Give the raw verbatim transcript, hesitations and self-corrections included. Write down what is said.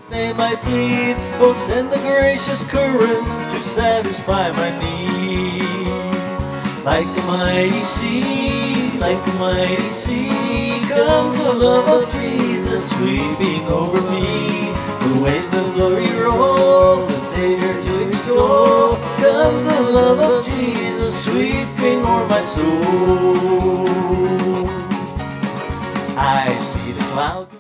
Name I plead, oh send the gracious current to satisfy my need. Like the mighty sea, like the mighty sea, comes the love of Jesus sweeping over me. The waves of glory roll, the Savior to extol, comes the love of Jesus sweeping o'er my soul. I see the clouds